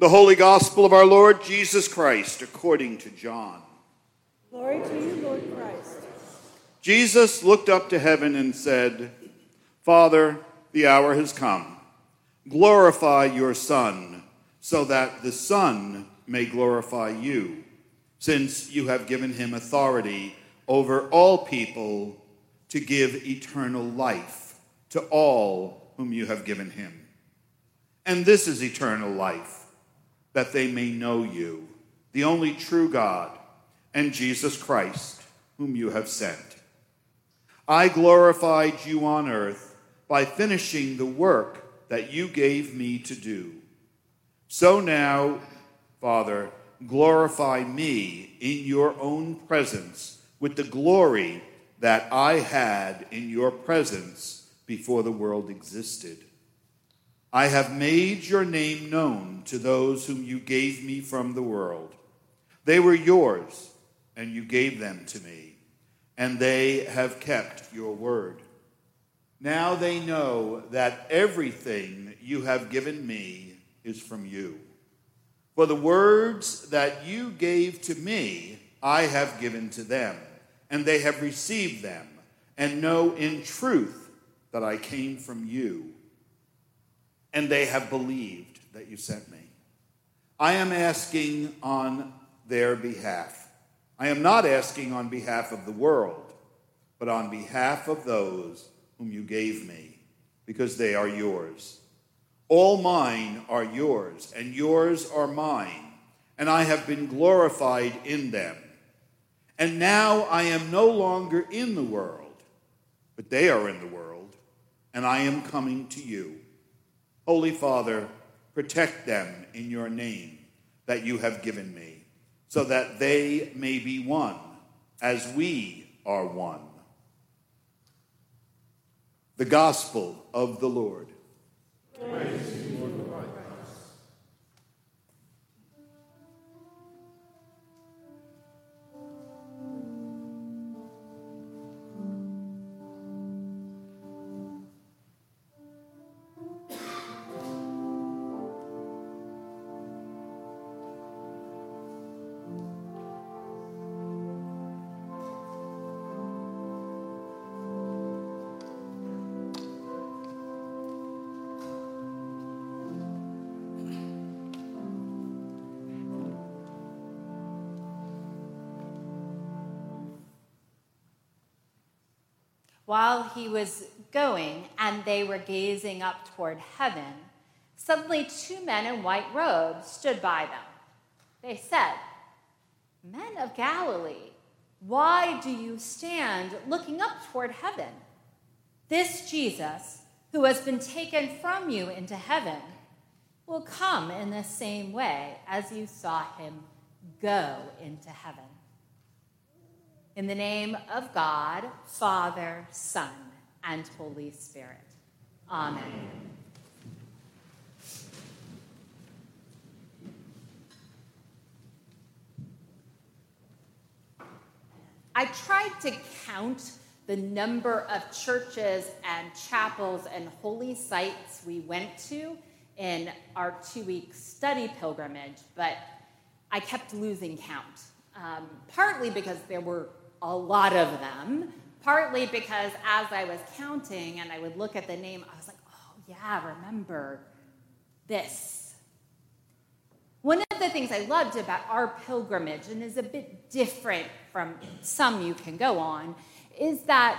The Holy Gospel of our Lord Jesus Christ according to John. Glory to you, Lord Christ. Jesus looked up to heaven and said, Father, the hour has come. Glorify your Son, so that the Son may glorify you, since you have given him authority over all people to give eternal life to all whom you have given him. And this is eternal life, that they may know you, the only true God, and Jesus Christ, whom you have sent. I glorified you on earth by finishing the work that you gave me to do. So now, Father, glorify me in your own presence with the glory that I had in your presence before the world existed. I have made your name known to those whom you gave me from the world. They were yours, and you gave them to me, and they have kept your word. Now they know that everything you have given me is from you. For the words that you gave to me, I have given to them, and they have received them, and know in truth that I came from you. And they have believed that you sent me. I am asking on their behalf. I am not asking on behalf of the world, but on behalf of those whom you gave me, because they are yours. All mine are yours, and yours are mine, and I have been glorified in them. And now I am no longer in the world, but they are in the world, and I am coming to you. Holy Father, protect them in your name that you have given me, so that they may be one, as we are one. The Gospel of the Lord. Praise to you, Lord Christ. While he was going and they were gazing up toward heaven, suddenly 2 men in white robes stood by them. They said, Men of Galilee, why do you stand looking up toward heaven? This Jesus, who has been taken from you into heaven, will come in the same way as you saw him go into heaven. In the name of God, Father, Son, and Holy Spirit. Amen. I tried to count the number of churches and chapels and holy sites we went to in our 2-week study pilgrimage, but I kept losing count. Partly because there were a lot of them, partly because as I was counting and I would look at the name, I was like, oh yeah, remember this. One of the things I loved about our pilgrimage, and is a bit different from some you can go on, is that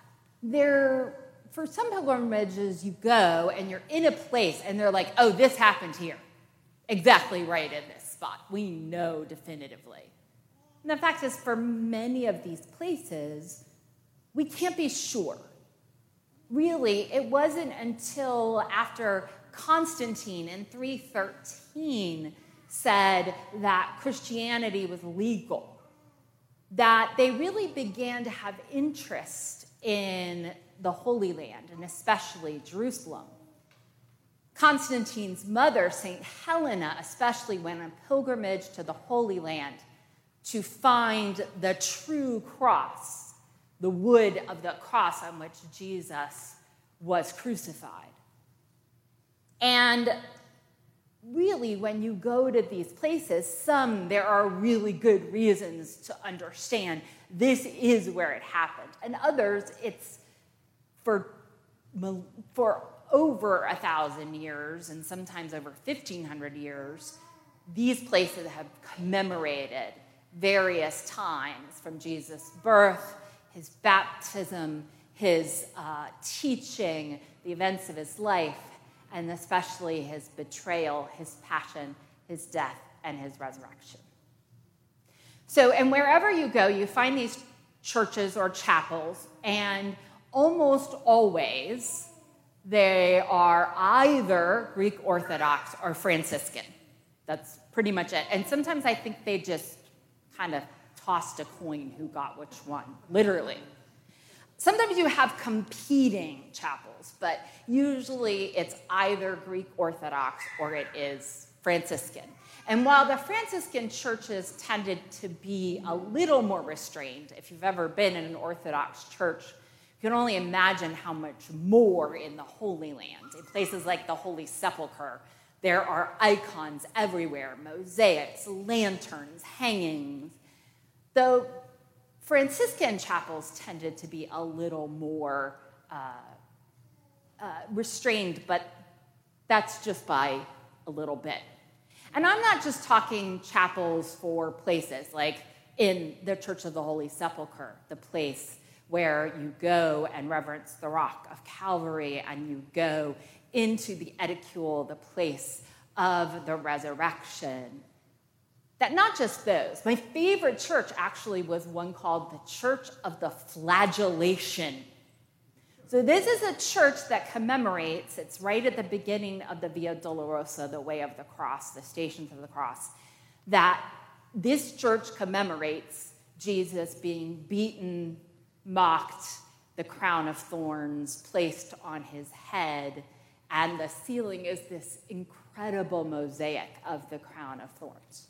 for some pilgrimages you go and you're in a place and they're like, oh, this happened here, exactly right in this spot. We know definitively. And the fact is, for many of these places, we can't be sure. Really, it wasn't until after Constantine in 313 said that Christianity was legal that they really began to have interest in the Holy Land, and especially Jerusalem. Constantine's mother, St. Helena, especially went on pilgrimage to the Holy Land to find the true cross, the wood of the cross on which Jesus was crucified. And really, really, when you go to these places, there are really good reasons to understand this is where it happened. And others, it's for over 1,000 years, and sometimes over 1,500 years, these places have commemorated various times from Jesus' birth, his baptism, his teaching, the events of his life, and especially his betrayal, his passion, his death, and his resurrection. So, and wherever you go, you find these churches or chapels, and almost always they are either Greek Orthodox or Franciscan. That's pretty much it. And sometimes I think they just kind of tossed a coin who got which one, literally. Sometimes you have competing chapels, but usually it's either Greek Orthodox or it is Franciscan. And while the Franciscan churches tended to be a little more restrained, if you've ever been in an Orthodox church, you can only imagine how much more in the Holy Land. In places like the Holy Sepulchre, there are icons everywhere, mosaics, lanterns, hangings. Though Franciscan chapels tended to be a little more restrained, but that's just by a little bit. And I'm not just talking chapels for places, like in the Church of the Holy Sepulchre, the place where you go and reverence the rock of Calvary, and you go into the edicule, the place of the resurrection. That not just those. My favorite church actually was one called the Church of the Flagellation. So this is a church that commemorates, it's right at the beginning of the Via Dolorosa, the way of the cross, the Stations of the Cross, that this church commemorates Jesus being beaten, mocked, the crown of thorns placed on his head, and the ceiling is this incredible mosaic of the crown of thorns.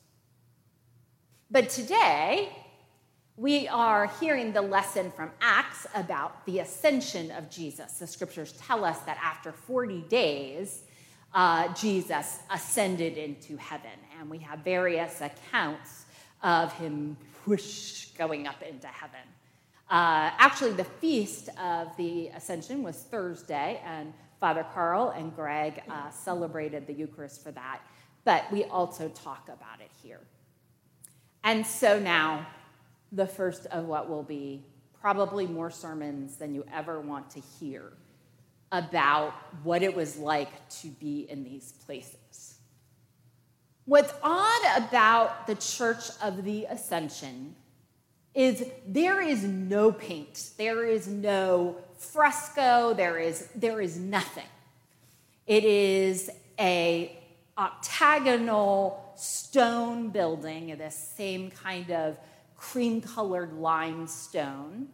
But today, we are hearing the lesson from Acts about the ascension of Jesus. The scriptures tell us that after 40 days, Jesus ascended into heaven, and we have various accounts of him whoosh going up into heaven. Actually, the feast of the Ascension was Thursday, and Father Carl and Greg celebrated the Eucharist for that, but we also talk about it here. And so now, the first of what will be probably more sermons than you ever want to hear about what it was like to be in these places. What's odd about the Church of the Ascension is there is no paint, there is no fresco, there is nothing. It is a octagonal stone building, this same kind of cream-colored limestone,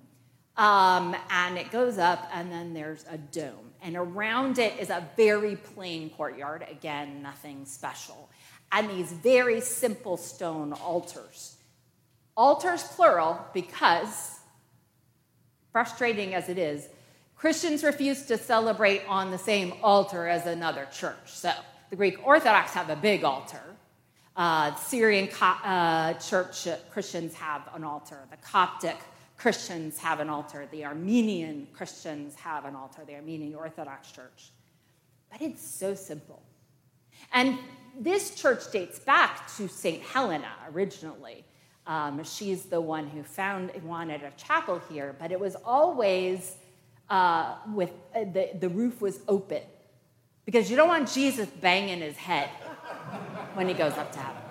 and it goes up, and then there's a dome. And around it is a very plain courtyard, again, nothing special, and these very simple stone altars. Altars plural because, frustrating as it is, Christians refuse to celebrate on the same altar as another church. So the Greek Orthodox have a big altar. Syrian church Christians have an altar. The Coptic Christians have an altar. The Armenian Christians have an altar, the Armenian Orthodox Church. But it's so simple. And this church dates back to St. Helena originally. She's the one who wanted a chapel here, but it was always with the roof was open because you don't want Jesus banging his head when he goes up to heaven.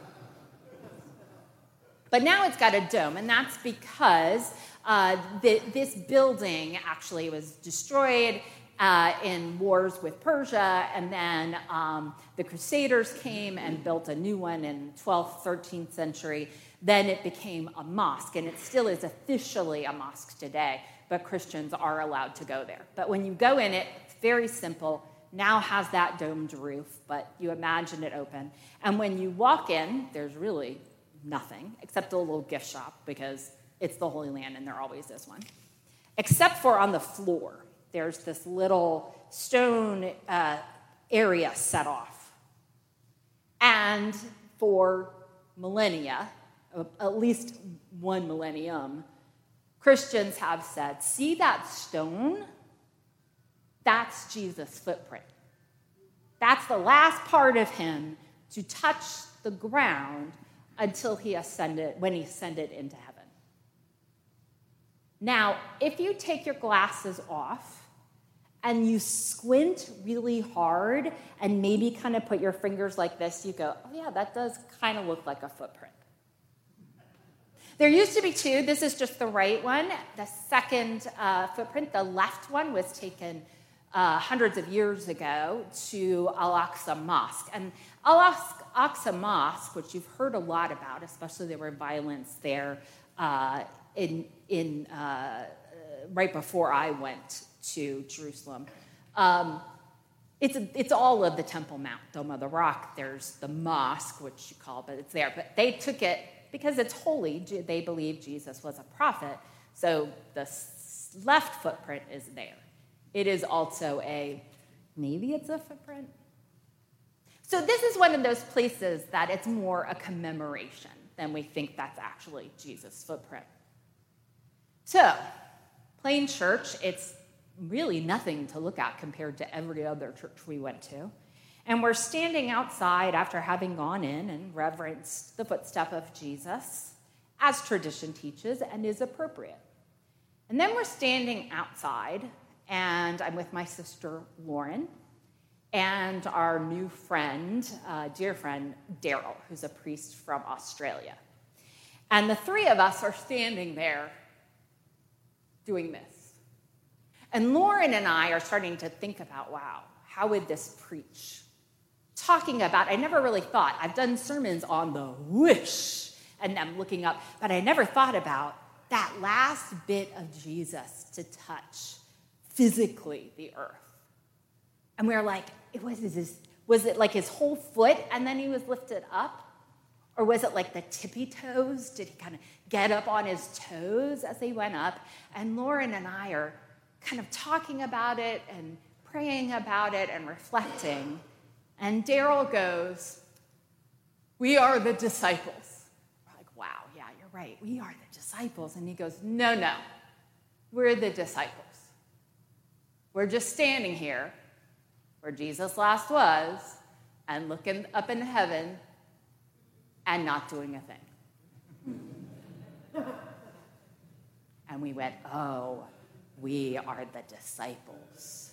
But now it's got a dome, and that's because this building actually was destroyed in wars with Persia, and then the Crusaders came and built a new one in 12th, 13th century. Then it became a mosque, and it still is officially a mosque today, but Christians are allowed to go there. But when you go in it, it's very simple. Now has that domed roof, but you imagine it open. And when you walk in, there's really nothing except a little gift shop because it's the Holy Land and there always is one. Except for on the floor, there's this little stone area set off. And for millennia, at least one millennium, Christians have said, see that stone? That's Jesus' footprint. That's the last part of him to touch the ground until when he ascended into heaven. Now, if you take your glasses off and you squint really hard and maybe kind of put your fingers like this, you go, oh yeah, that does kind of look like a footprint. There used to be two. This is just the right one. The second footprint, the left one, was taken hundreds of years ago to Al-Aqsa Mosque. And Al-Aqsa Mosque, which you've heard a lot about, especially there were violence there right before I went to Jerusalem. It's all of the Temple Mount, Dome of the Rock. There's the mosque, which you call, but it's there. But they took it because it's holy. They believe Jesus was a prophet. So the left footprint is there. It is also maybe it's a footprint. So this is one of those places that it's more a commemoration than we think that's actually Jesus' footprint. So, Plain Church, it's really nothing to look at compared to every other church we went to. And we're standing outside after having gone in and reverenced the footstep of Jesus, as tradition teaches and is appropriate. And then we're standing outside, and I'm with my sister Lauren and our new friend, dear friend, Daryl, who's a priest from Australia. And the three of us are standing there doing this. And Lauren and I are starting to think about, wow, how would this preach? Talking about, I never really thought, I've done sermons on the whoosh, and I'm looking up, but I never thought about that last bit of Jesus to touch physically the earth. And we were like, was it like his whole foot and then he was lifted up? Or was it like the tippy toes? Did he kind of get up on his toes as he went up? And Lauren and I are kind of talking about it and praying about it and reflecting. And Daryl goes, we are the disciples. We're like, wow, yeah, you're right. We are the disciples. And he goes, no, we're the disciples. We're just standing here where Jesus last was and looking up in heaven and not doing a thing. And we went, oh, we are the disciples.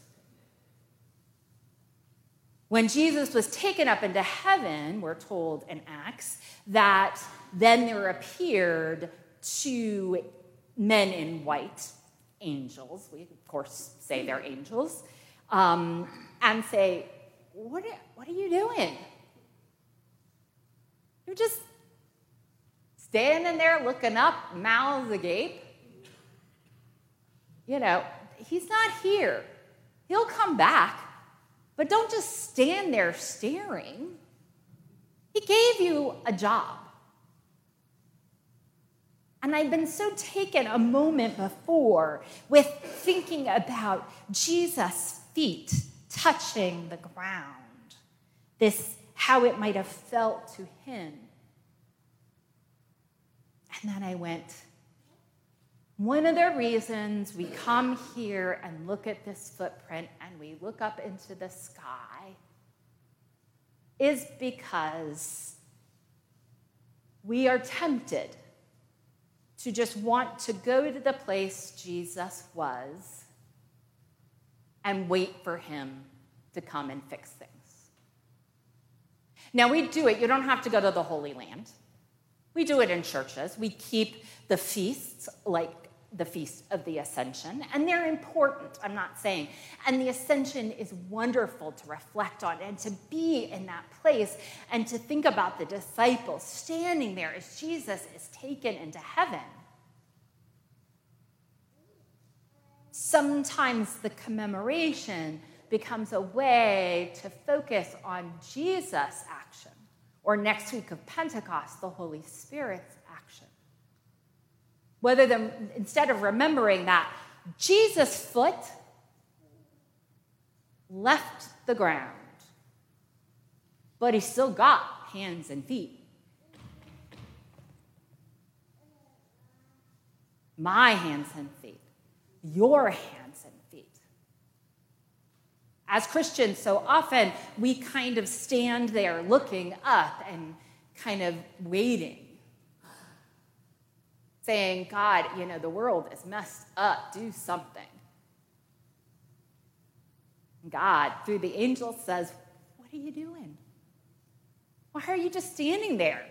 When Jesus was taken up into heaven, we're told in Acts, that then there appeared two men in white, angels. We, of course, say they're angels, and say, what are you doing? You're just standing there looking up, mouths agape. You know, he's not here. He'll come back, but don't just stand there staring. He gave you a job. And I've been so taken a moment before with thinking about Jesus' feet touching the ground. How it might have felt to him. And then I went, one of the reasons we come here and look at this footprint and we look up into the sky is because we are tempted to just want to go to the place Jesus was and wait for him to come and fix things. Now, we do it. You don't have to go to the Holy Land. We do it in churches. We keep the feasts, like the Feast of the Ascension, and they're important, I'm not saying. And the Ascension is wonderful to reflect on and to be in that place and to think about the disciples standing there as Jesus is taken into heaven. Sometimes the commemoration becomes a way to focus on Jesus' action, or next week of Pentecost, the Holy Spirit's action. Instead of remembering that Jesus' foot left the ground, but he still got hands and feet. My hands and feet. Your hands and feet. As Christians, so often we kind of stand there looking up and kind of waiting, saying, God, the world is messed up. Do something. God, through the angel, says, what are you doing? Why are you just standing there?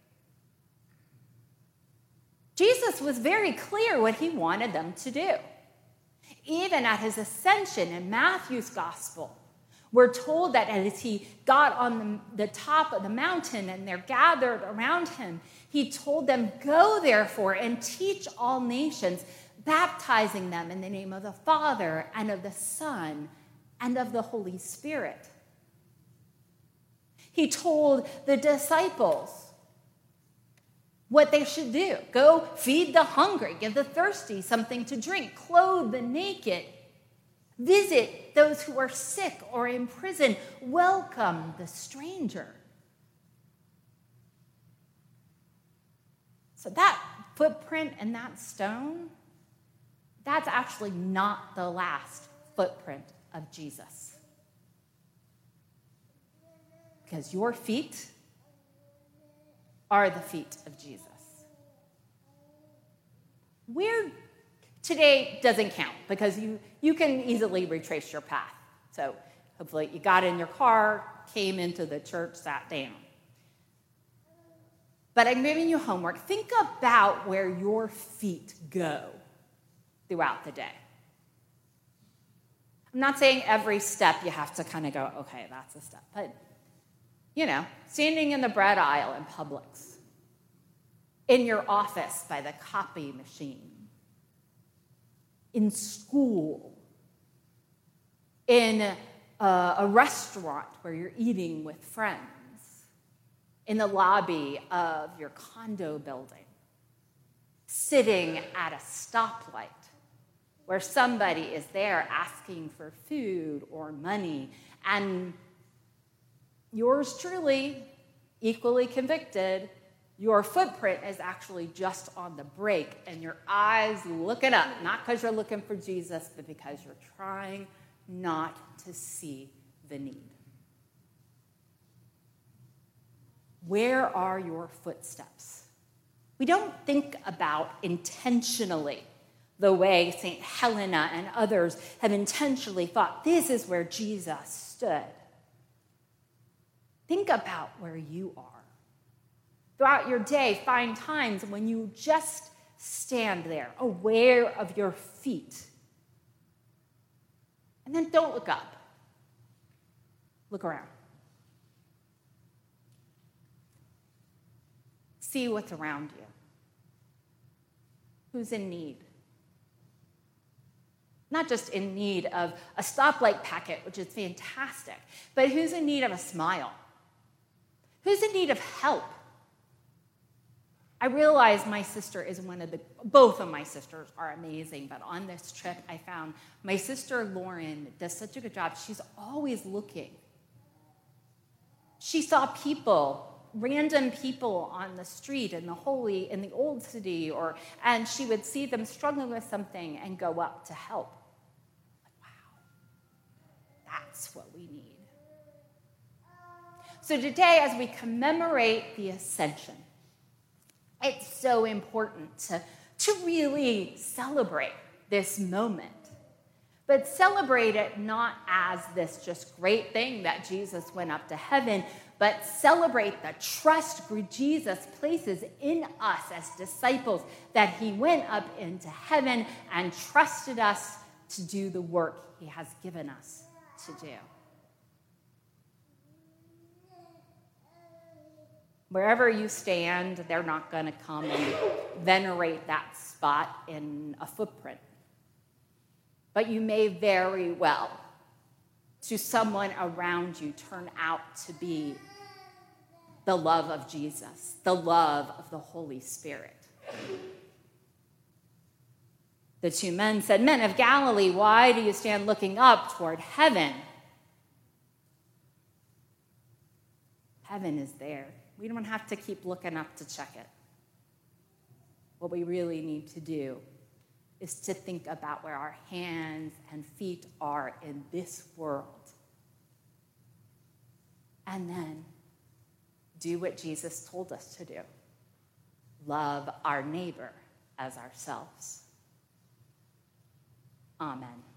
Jesus was very clear what he wanted them to do. Even at his ascension in Matthew's gospel, we're told that as he got on the top of the mountain and they're gathered around him, he told them, go therefore and teach all nations, baptizing them in the name of the Father and of the Son and of the Holy Spirit. He told the disciples what they should do. Go feed the hungry, give the thirsty something to drink, clothe the naked, visit those who are sick or in prison, welcome the stranger. So that footprint and that stone, that's actually not the last footprint of Jesus. Because your feet are the feet of Jesus. Where today doesn't count because you can easily retrace your path. So hopefully you got in your car, came into the church, sat down. But I'm giving you homework. Think about where your feet go throughout the day. I'm not saying every step you have to kind of go, okay, that's a step. But, standing in the bread aisle in Publix, in your office by the copy machine, in school, in a restaurant where you're eating with friends, in the lobby of your condo building, sitting at a stoplight where somebody is there asking for food or money, and yours truly, equally convicted, your footprint is actually just on the brake, and your eyes looking up, not because you're looking for Jesus, but because you're trying not to see the need. Where are your footsteps? We don't think about intentionally the way St. Helena and others have intentionally thought, this is where Jesus stood. Think about where you are. Throughout your day, find times when you just stand there, aware of your feet. And then don't look up. Look around. See what's around you. Who's in need? Not just in need of a stoplight packet, which is fantastic, but who's in need of a smile? Who's in need of help? I realize my sister is both of my sisters are amazing, but on this trip I found my sister Lauren does such a good job. She's always looking. She saw random people on the street in the old city, and she would see them struggling with something and go up to help. Wow, that's what we need. So today, as we commemorate the Ascension, it's so important to really celebrate this moment. But celebrate it not as this just great thing that Jesus went up to heaven, but celebrate the trust Jesus places in us as disciples, that he went up into heaven and trusted us to do the work he has given us to do. Wherever you stand, they're not going to come and venerate that spot in a footprint. But you may very well, to someone around you, turn out to be the love of Jesus, the love of the Holy Spirit. The two men said, "Men of Galilee, why do you stand looking up toward heaven? Heaven is there. We don't have to keep looking up to check it. What we really need to do is to think about where our hands and feet are in this world. And then do what Jesus told us to do. Love our neighbor as ourselves. Amen.